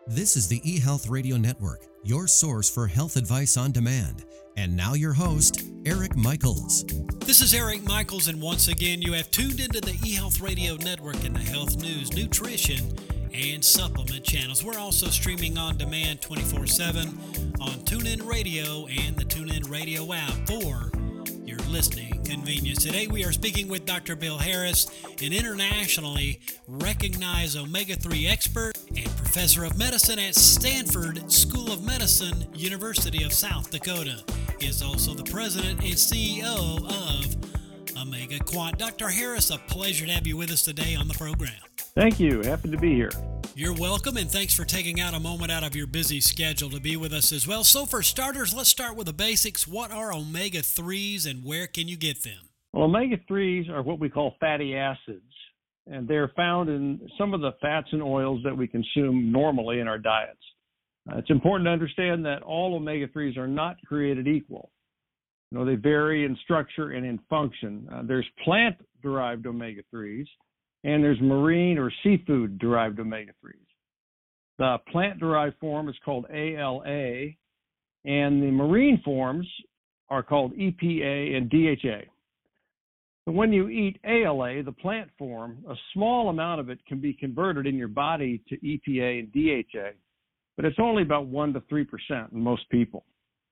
This is the eHealth Radio Network, your source for health advice on demand. And now your host, Eric Michaels. This is Eric Michaels, and once again, you have tuned into the eHealth Radio Network and the health news, nutrition, and supplement channels. We're also streaming on demand 24/7 on TuneIn Radio and the TuneIn Radio app for your listening convenience. Today we are speaking with Dr. Bill Harris, an internationally recognized omega-3 expert and professor of medicine at Stanford School of Medicine, University of South Dakota. He is also the president and CEO of Omega Quant. Dr. Harris, a pleasure to have you with us today on the program. Thank you. Happy to be here. You're welcome, and thanks for taking out a moment out of your busy schedule to be with us as well. So for starters, let's start with the basics. What are omega-3s and where can you get them? Well, omega-3s are what we call fatty acids, and they're found in some of the fats and oils that we consume normally in our diets. It's important to understand that all omega-3s are not created equal. They vary in structure and in function. There's plant-derived omega-3s, and there's marine or seafood-derived omega-3s. The plant-derived form is called ALA, and the marine forms are called EPA and DHA. So when you eat ALA, the plant form, a small amount of it can be converted in your body to EPA and DHA, but it's only about 1 to 3% in most people.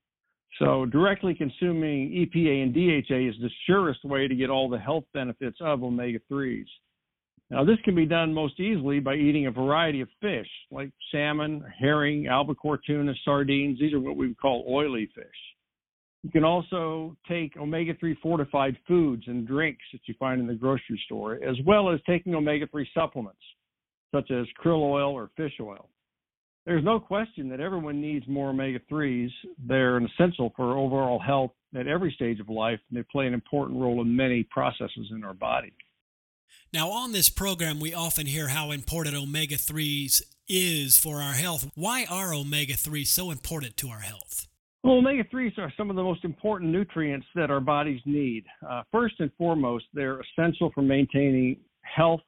So directly consuming EPA and DHA is the surest way to get all the health benefits of omega-3s. Now, this can be done most easily by eating a variety of fish, like salmon, herring, albacore tuna, sardines. These are what we would call oily fish. You can also take omega-3 fortified foods and drinks that you find in the grocery store, as well as taking omega-3 supplements, such as krill oil or fish oil. There's no question that everyone needs more omega-3s. They're an essential for overall health at every stage of life, and they play an important role in many processes in our body. Now, on this program, we often hear how important omega-3s is for our health. Why are omega-3s so important to our health? Well, omega-3s are some of the most important nutrients that our bodies need. First and foremost, they're essential for maintaining heart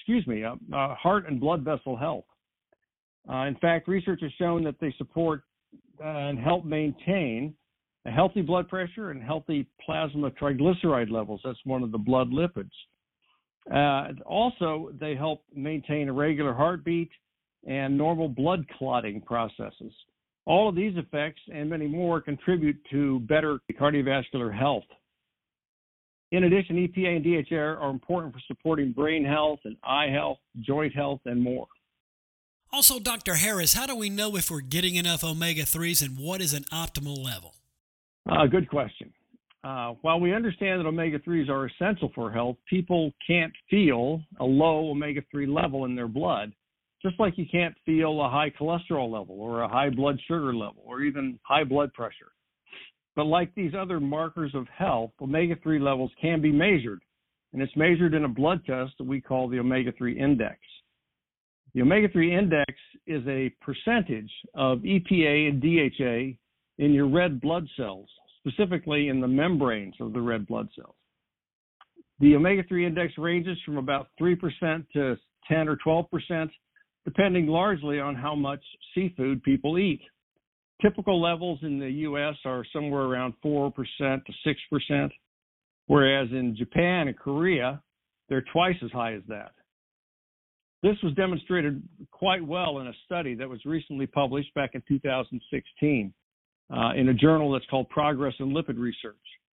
and blood vessel health. In fact, research has shown that they support and help maintain a healthy blood pressure and healthy plasma triglyceride levels. That's one of the blood lipids. Also, they help maintain a regular heartbeat and normal blood clotting processes. All of these effects and many more contribute to better cardiovascular health. In addition, EPA and DHA are important for supporting brain health and eye health, joint health, and more. Also, Dr. Harris, how do we know if we're getting enough omega-3s and what is an optimal level? Good question. While we understand that omega-3s are essential for health, people can't feel a low omega-3 level in their blood, just like you can't feel a high cholesterol level or a high blood sugar level or even high blood pressure. But like these other markers of health, omega-3 levels can be measured, and it's measured in a blood test that we call the omega-3 index. The omega-3 index is a percentage of EPA and DHA in your red blood cells, specifically in the membranes of the red blood cells. The omega-3 index ranges from about 3% to 10 or 12%, depending largely on how much seafood people eat. Typical levels in the U.S. are somewhere around 4% to 6%, whereas in Japan and Korea, they're twice as high as that. This was demonstrated quite well in a study that was recently published back in 2016 in a journal that's called Progress in Lipid Research.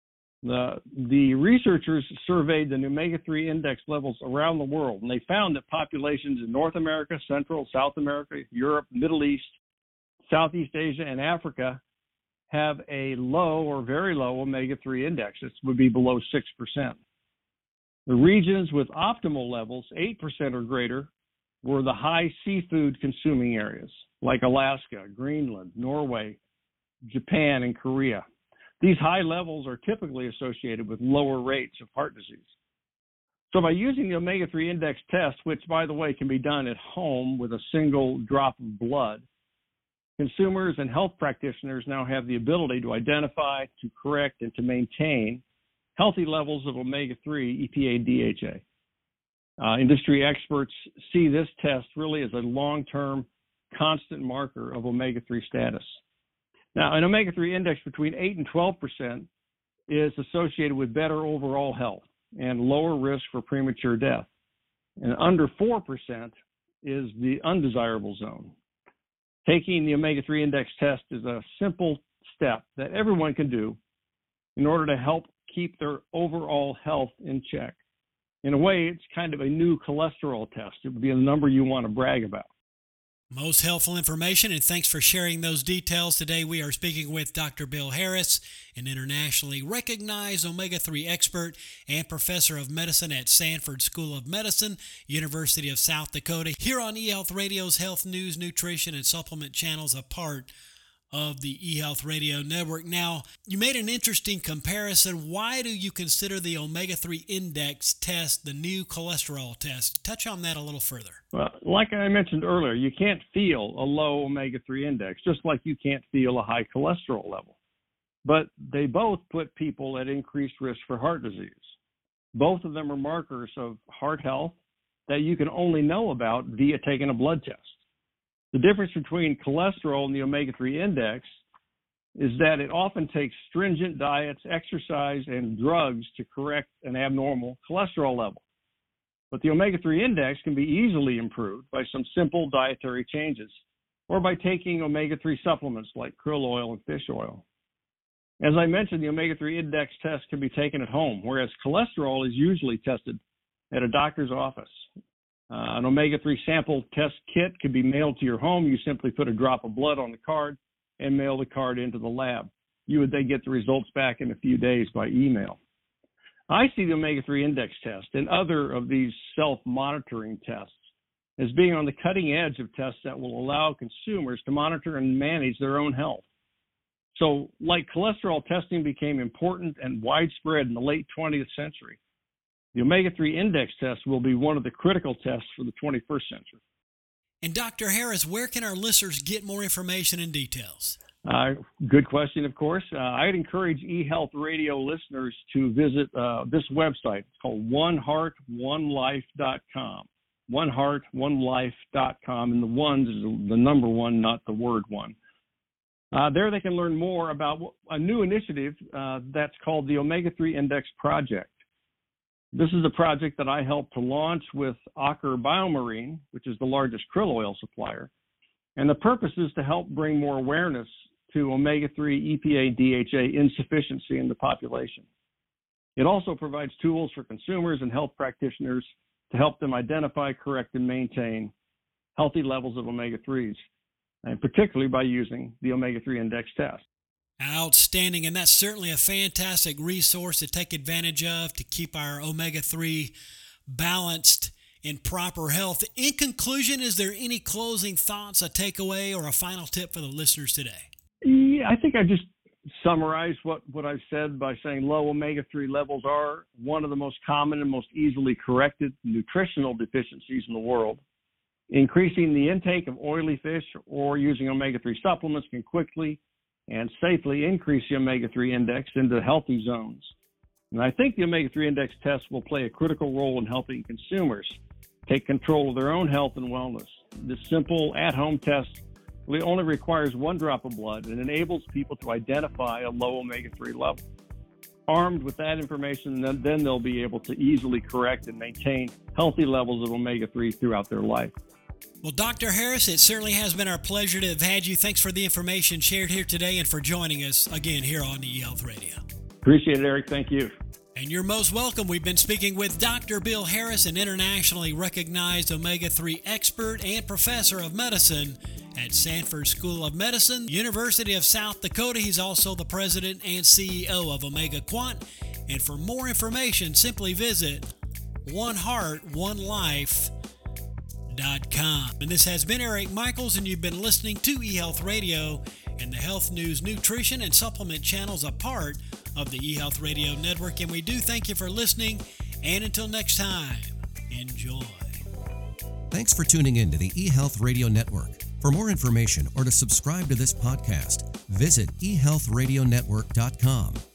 The researchers surveyed the omega-3 index levels around the world, and they found that populations in North America, Central, South America, Europe, Middle East, Southeast Asia, and Africa have a low or very low omega-3 index. This would be below 6%. The regions with optimal levels, 8% or greater, were the high seafood consuming areas like Alaska, Greenland, Norway, Japan, and Korea. These high levels are typically associated with lower rates of heart disease. So by using the omega-3 index test, which, by the way, can be done at home with a single drop of blood, consumers and health practitioners now have the ability to identify, to correct, and to maintain healthy levels of omega-3, EPA, and DHA. Industry experts see this test really as a long-term constant marker of omega-3 status. Now, an omega-3 index between 8 and 12% is associated with better overall health and lower risk for premature death. And under 4% is the undesirable zone. Taking the omega-3 index test is a simple step that everyone can do in order to help keep their overall health in check. In a way, it's kind of a new cholesterol test. It would be a number you want to brag about. Most helpful information, and thanks for sharing those details. Today we are speaking with Dr. Bill Harris, an internationally recognized omega-3 expert and professor of medicine at Sanford School of Medicine, University of South Dakota, here on eHealth Radio's Health News, Nutrition, and Supplement channels, a part of the eHealth Radio Network. Now, you made an interesting comparison. Why do you consider the omega-3 index test the new cholesterol test? Touch on that a little further. Well, like I mentioned earlier, you can't feel a low omega-3 index, just like you can't feel a high cholesterol level. But they both put people at increased risk for heart disease. Both of them are markers of heart health that you can only know about via taking a blood test. The difference between cholesterol and the omega-3 index is that it often takes stringent diets, exercise, and drugs to correct an abnormal cholesterol level. But the omega-3 index can be easily improved by some simple dietary changes or by taking omega-3 supplements like krill oil and fish oil. As I mentioned, the omega-3 index test can be taken at home, whereas cholesterol is usually tested at a doctor's office. An omega-3 sample test kit can be mailed to your home. You simply put a drop of blood on the card and mail the card into the lab. You would then get the results back in a few days by email. I see the omega-3 index test and other of these self-monitoring tests as being on the cutting edge of tests that will allow consumers to monitor and manage their own health. So, like cholesterol testing became important and widespread in the late 20th century, the omega-3 index test will be one of the critical tests for the 21st century. And Dr. Harris, where can our listeners get more information and details? Good question, of course. I'd encourage eHealth Radio listeners to visit this website. It's called oneheartonelife.com. Oneheartonelife.com, and the ones is the number one, not the word one. There they can learn more about a new initiative that's called the Omega-3 Index Project. This is a project that I helped to launch with Aker BioMarine, which is the largest krill oil supplier. And the purpose is to help bring more awareness to omega-3 EPA DHA insufficiency in the population. It also provides tools for consumers and health practitioners to help them identify, correct, and maintain healthy levels of omega-3s, and particularly by using the omega-3 index test. Outstanding, and that's certainly a fantastic resource to take advantage of to keep our omega-3 balanced in proper health. In conclusion, is there any closing thoughts, a takeaway, or a final tip for the listeners today? Yeah, I think I just summarized what I've said by saying low omega-3 levels are one of the most common and most easily corrected nutritional deficiencies in the world. Increasing the intake of oily fish or using omega-3 supplements can quickly and safely increase the omega-3 index into healthy zones. And I think the omega-3 index test will play a critical role in helping consumers take control of their own health and wellness. This simple at-home test really only requires one drop of blood and enables people to identify a low omega-3 level. Armed with that information, then they'll be able to easily correct and maintain healthy levels of omega-3 throughout their life. Well, Dr. Harris, it certainly has been our pleasure to have had you. Thanks for the information shared here today and for joining us again here on eHealth Radio. Appreciate it, Eric. Thank you. And you're most welcome. We've been speaking with Dr. Bill Harris, an internationally recognized omega-3 expert and professor of medicine at Sanford School of Medicine, University of South Dakota. He's also the president and CEO of Omega Quant. And for more information, simply visit oneheartonelife.com. And this has been Eric Michaels, and you've been listening to eHealth Radio and the Health News, Nutrition, and Supplement channels, a part of the eHealth Radio Network. And we do thank you for listening. And until next time, enjoy. Thanks for tuning in to the eHealth Radio Network. For more information or to subscribe to this podcast, visit eHealthRadioNetwork.com.